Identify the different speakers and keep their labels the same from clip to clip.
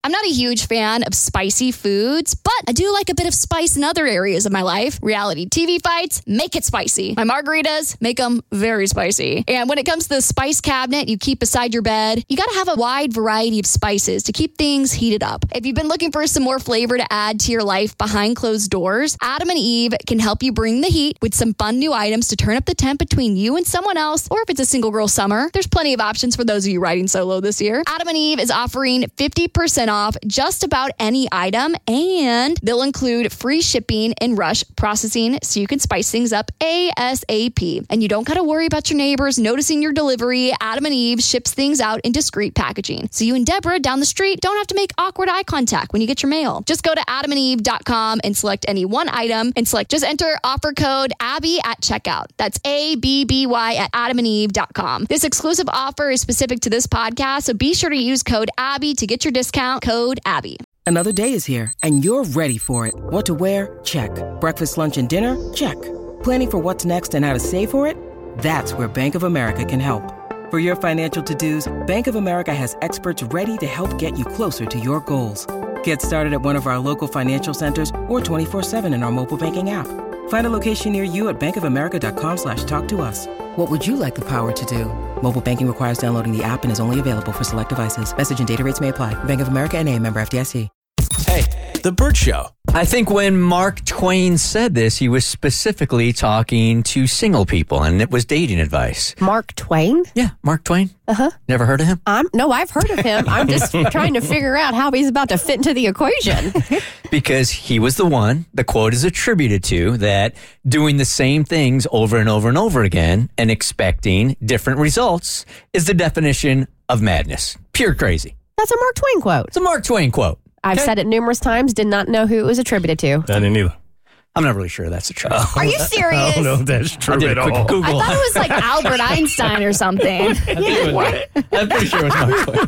Speaker 1: I'm not a huge fan of spicy foods, but I do like a bit of spice in other areas of my life. Reality TV fights, make it spicy. My margaritas, make them very spicy. And when it comes to the spice cabinet you keep beside your bed, you got to have a wide variety of spices to keep things heated up. If you've been looking for some more flavor to add to your life behind closed doors, Adam and Eve can help you bring the heat with some fun new items to turn up the temp between you and someone else, or if it's a single girl summer, there's plenty of options for those of you riding solo this year. Adam and Eve is offering 50% off just about any item, and they'll include free shipping and rush processing so you can spice things up ASAP. And you don't got to worry about your neighbors noticing your delivery. Adam and Eve ships things out in discreet packaging, so you and Deborah down the street don't have to make awkward eye contact when you get your mail. Just go to adamandeve.com and select any one item and just enter offer code Abby at checkout. That's ABBY at adamandeve.com. This exclusive offer is specific to this podcast, so be sure to use code Abby to get your discount. Code Abby.
Speaker 2: Another day is here, and you're ready for it. What to wear? Check. Breakfast, lunch, and dinner? Check. Planning for what's next and how to save for it? That's where Bank of America can help. For your financial to-dos, Bank of America has experts ready to help get you closer to your goals. Get started at one of our local financial centers or 24/7 in our mobile banking app. Find a location near you at bankofamerica.com/talktous. What would you like the power to do? Mobile banking requires downloading the app and is only available for select devices. Message and data rates may apply. Bank of America N.A., member FDIC.
Speaker 3: Hey, The Bert Show.
Speaker 4: I think when Mark Twain said this, he was specifically talking to single people, and it was dating advice.
Speaker 5: Mark Twain?
Speaker 4: Yeah, Mark Twain.
Speaker 5: Uh-huh.
Speaker 4: Never heard of him?
Speaker 5: No, I've heard of him. I'm just trying to figure out how he's about to fit into the equation.
Speaker 4: Because he was the one, the quote is attributed to, that doing the same things over and over and over again and expecting different results is the definition of madness. Pure crazy.
Speaker 5: That's a Mark Twain quote.
Speaker 4: It's a Mark Twain quote.
Speaker 5: I've said it numerous times, did not know who it was attributed to.
Speaker 3: I didn't either.
Speaker 4: I'm not really sure that's the truth.
Speaker 1: Are you serious?
Speaker 3: I don't know if that's true at all.
Speaker 4: Google.
Speaker 1: I thought it was like Albert Einstein or something.
Speaker 4: I'm pretty sure it was Mark Twain.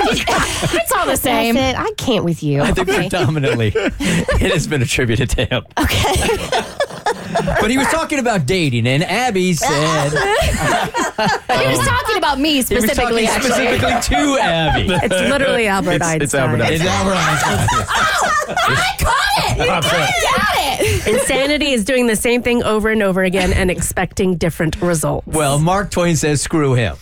Speaker 1: It's all the same.
Speaker 5: I can't with you.
Speaker 4: I think predominantly it has been attributed to him.
Speaker 5: Okay.
Speaker 4: But he was talking about dating, and Abby said...
Speaker 1: He was talking about me specifically,
Speaker 4: he was talking specifically to Abby.
Speaker 5: It's literally Albert Einstein.
Speaker 3: It's Albert Einstein.
Speaker 4: It's Albert Einstein.
Speaker 1: I caught it! I got it!
Speaker 6: Insanity is doing the same thing over and over again and expecting different results.
Speaker 4: Well, Mark Twain says, screw him.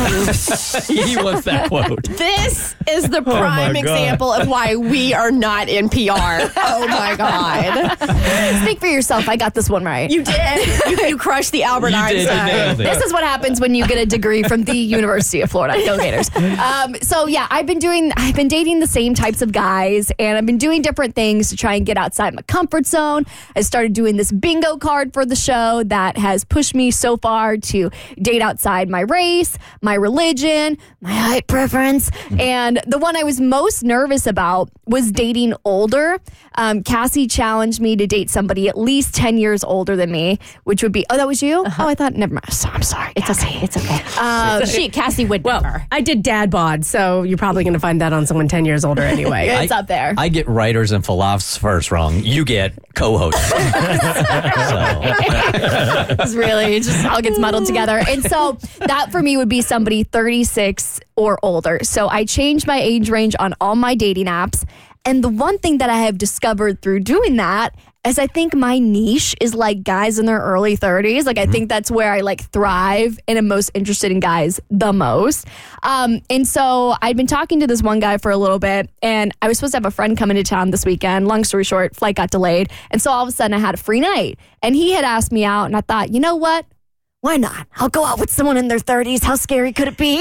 Speaker 4: He wants that quote.
Speaker 5: This is the prime example of why we are not in PR. Oh, my God.
Speaker 1: Speak for yourself. I got this one right.
Speaker 5: You did. You crushed the Albert Einstein.
Speaker 4: nailed it.
Speaker 1: This is what happens when you get a degree from the University of Florida. Go Gators. So yeah, I've been dating the same types of guys, and I've been doing different things to try and get outside my comfort zone. I started doing this bingo card for the show that has pushed me so far to date outside my race, my religion, my height preference. And the one I was most nervous about was dating older. Cassie challenged me to date somebody at least 10 years older than me, which would be, oh, that was you? Oh, I thought, never mind. I'm sorry.
Speaker 5: It's okay. It's okay. Cassie would never.
Speaker 6: I did dad bod, so you're probably going to find that on someone 10 years older anyway.
Speaker 1: It's up there.
Speaker 4: I get writers and philosophers wrong. You get co-hosts.
Speaker 1: It's really, it just all gets muddled together. And so that for me would be somebody 36 or older. So I changed my age range on all my dating apps. And the one thing that I have discovered through doing that is I think my niche is like guys in their early 30s. Like I think that's where I like thrive and am most interested in guys the most. And so I'd been talking to this one guy for a little bit, and I was supposed to have a friend come into town this weekend. Long story short, flight got delayed. And so all of a sudden I had a free night, and he had asked me out, and I thought, you know what? Why not? I'll go out with someone in their 30s. How scary could it be?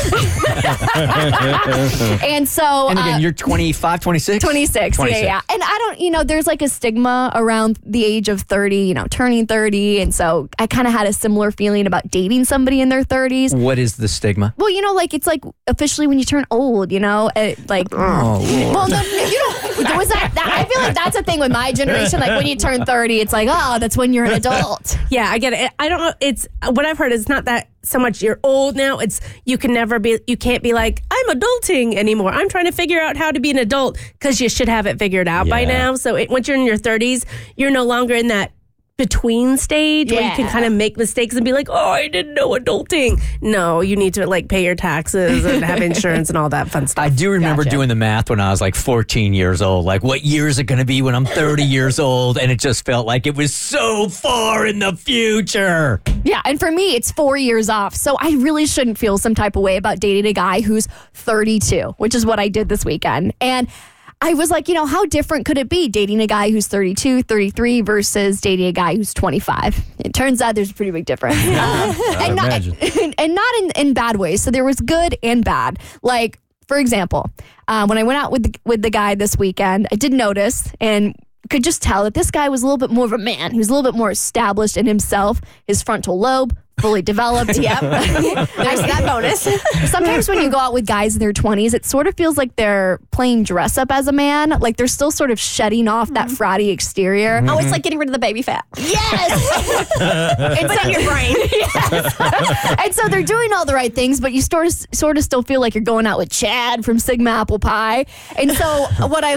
Speaker 1: And so...
Speaker 4: And again, you're 25, 26?
Speaker 1: 26,
Speaker 4: 26.
Speaker 1: yeah. And I don't, there's like a stigma around the age of 30, turning 30. And so I kind of had a similar feeling about dating somebody in their 30s.
Speaker 4: What is the stigma?
Speaker 1: Well, it's like officially when you turn old,
Speaker 4: Well,
Speaker 1: no, you don't... Was that, I feel like that's a thing with my generation. Like when you turn 30, it's like, oh, that's when you're an adult.
Speaker 6: Yeah, I get it. I don't know. It's what I've heard is not that so much you're old now. It's you can't be like, I'm adulting anymore. I'm trying to figure out how to be an adult, because you should have it figured out by now. So once you're in your 30s, you're no longer in that between stage where you can kind of make mistakes and be like, oh, I didn't know adulting. No, you need to like pay your taxes and have insurance and all that fun stuff.
Speaker 4: I do remember doing the math when I was like 14 years old. Like, what year is it going to be when I'm 30 years old? And it just felt like it was so far in the future.
Speaker 1: Yeah, and for me, it's 4 years off. So I really shouldn't feel some type of way about dating a guy who's 32, which is what I did this weekend. And I was like, how different could it be dating a guy who's 32, 33 versus dating a guy who's 25? It turns out there's a pretty big difference. And not in bad ways. So there was good and bad. Like, for example, when I went out with the guy this weekend, I did notice and could just tell that this guy was a little bit more of a man. He was a little bit more established in himself. His frontal lobe fully developed. Yep. There's that bonus. Sometimes when you go out with guys in their 20s, it sort of feels like they're playing dress up as a man. Like they're still sort of shedding off that fratty exterior.
Speaker 5: Oh, it's like getting rid of the baby fat.
Speaker 1: Yes.
Speaker 5: It's in your brain.
Speaker 1: Yes. And so they're doing all the right things, but you sort of still feel like you're going out with Chad from Sigma Apple Pie. And so what I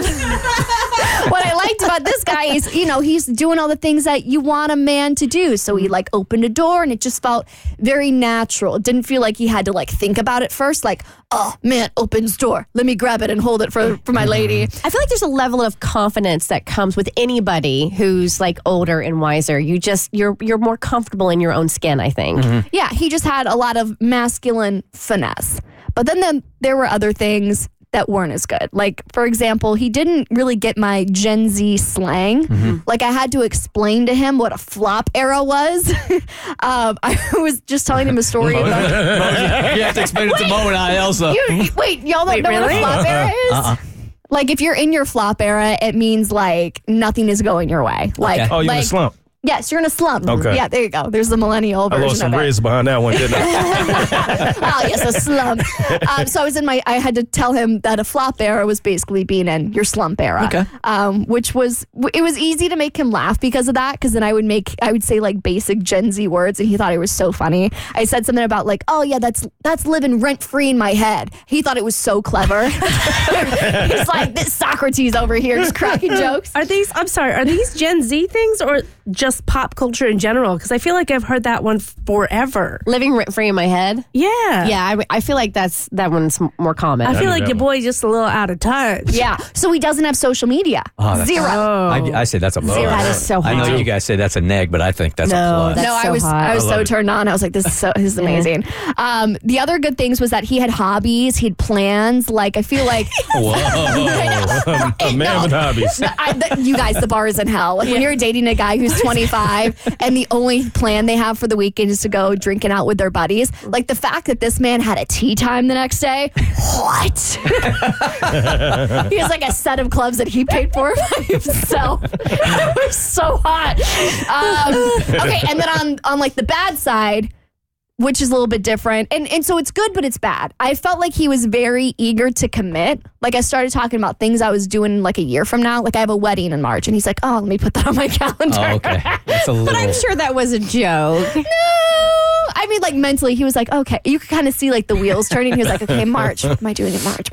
Speaker 1: liked about this guy is, he's doing all the things that you want a man to do. So he like opened a door and it just felt very natural. It didn't feel like he had to like think about it first. Like, oh man, opens door. Let me grab it and hold it for my lady.
Speaker 5: I feel like there's a level of confidence that comes with anybody who's like older and wiser. You're more comfortable in your own skin, I think.
Speaker 1: Mm-hmm. Yeah, he just had a lot of masculine finesse. But then there were other things that weren't as good. Like, for example, he didn't really get my Gen Z slang. Mm-hmm. Like, I had to explain to him what a flop era was. I was just telling him a story about...
Speaker 4: You have to explain it to Mo and I, Elsa.
Speaker 1: Y'all don't know what a flop era is? Like, if you're in your flop era, it means, like, nothing is going your way. Like,
Speaker 3: you're in a slump.
Speaker 1: Yes, you're in a slump.
Speaker 3: Okay.
Speaker 1: Yeah, there you go. There's the millennial version of it.
Speaker 3: I lost some ribs behind that one, didn't I?
Speaker 1: Oh, yes, a slump. So I had to tell him that a flop era was basically being in your slump era.
Speaker 4: Okay.
Speaker 1: Which was easy to make him laugh because of that, because then I would say like basic Gen Z words and he thought it was so funny. I said something about like, oh yeah, that's living rent free in my head. He thought it was so clever. He's like, this Socrates over here just cracking jokes.
Speaker 6: Are these Gen Z things or just pop culture in general? Because I feel like I've heard that one forever.
Speaker 5: Living rent free in my head.
Speaker 6: Yeah.
Speaker 5: Yeah, I feel like that one's more common.
Speaker 6: I feel like your boy's just a little out of touch.
Speaker 1: Yeah. So he doesn't have social media. Zero.
Speaker 4: I say that's a plus.
Speaker 5: That is so hot.
Speaker 4: I know you guys say that's a neg, but I think that's a plus.
Speaker 5: That's
Speaker 1: I was so turned on. I was like, this is amazing. The other good things was that he had hobbies, he had plans. Like, I feel like
Speaker 3: Whoa. A man with hobbies.
Speaker 1: You guys, the bar is in hell. Like when you're dating a guy who's 25 and the only plan they have for the weekend is to go drinking out with their buddies. Like the fact that this man had a tea time the next day. What? He has like a set of clubs that he paid for by himself. It was so hot. Okay, and then on like the bad side, which is a little bit different. And so it's good, but it's bad. I felt like he was very eager to commit. Like I started talking about things I was doing like a year from now. Like I have a wedding in March. And he's like, oh, let me put that on my calendar.
Speaker 4: Oh, okay. That's a little...
Speaker 5: But I'm sure that was a joke.
Speaker 1: No. I mean, like mentally, he was like, okay. You could kind of see like the wheels turning. He was like, okay, March. What am I doing in March?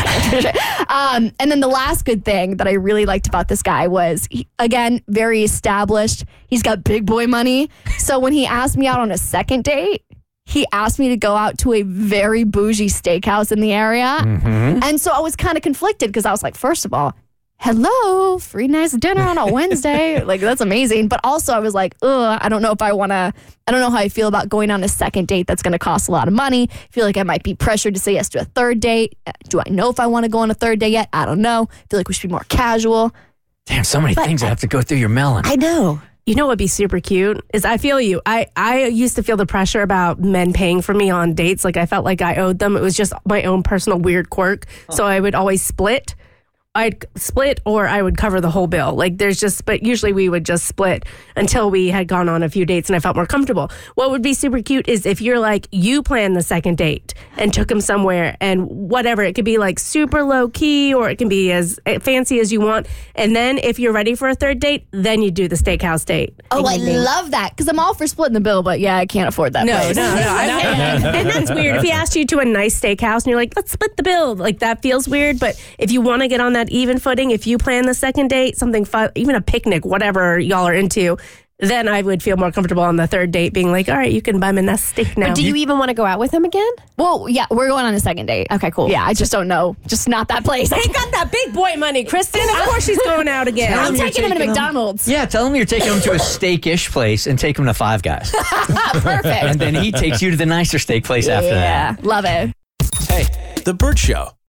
Speaker 1: And then the last good thing that I really liked about this guy was, again, very established. He's got big boy money. So when he asked me out on a second date, he asked me to go out to a very bougie steakhouse in the area. Mm-hmm. And so I was kind of conflicted because I was like, first of all, hello, free nice dinner on a Wednesday. Like, that's amazing. But also I was like, I don't know how I feel about going on a second date that's going to cost a lot of money. I feel like I might be pressured to say yes to a third date. Do I know if I want to go on a third date yet? I don't know. I feel like we should be more casual.
Speaker 4: Damn, so many things that have to go through your melon.
Speaker 5: I know.
Speaker 6: You know what would be super cute is I feel you. I used to feel the pressure about men paying for me on dates. Like I felt like I owed them. It was just my own personal weird quirk. So I would always split. I'd split or I would cover the whole bill. Like but usually we would just split until we had gone on a few dates and I felt more comfortable. What would be super cute is if you're like, you plan the second date and took him somewhere and whatever. It could be like super low key or it can be as fancy as you want. And then if you're ready for a third date, then you do the steakhouse date.
Speaker 1: Oh, I love that because I'm all for splitting the bill, but yeah, I can't afford that.
Speaker 6: No. And that's weird. If he asked you to a nice steakhouse and you're like, let's split the bill, like that feels weird. But if you want to get on that even footing, if you plan the second date, something fun, even a picnic, whatever y'all are into, then I would feel more comfortable on the third date being like, all right, you can buy me a steak now.
Speaker 5: But do you even want to go out with him again?
Speaker 1: Well, yeah, we're going on a second date.
Speaker 5: Okay, cool.
Speaker 1: Yeah, I just don't know. Just not that place.
Speaker 6: Ain't got that big boy money, Kristen. Of course she's going out again.
Speaker 4: Tell
Speaker 1: I'm
Speaker 4: him you're
Speaker 1: taking him to
Speaker 4: taking him-
Speaker 1: McDonald's.
Speaker 4: Yeah, tell him you're taking him to a steak-ish place and take him to Five Guys.
Speaker 1: Perfect.
Speaker 4: And then he takes you to the nicer steak place after that.
Speaker 1: Yeah, love it.
Speaker 7: Hey, The Burt Show.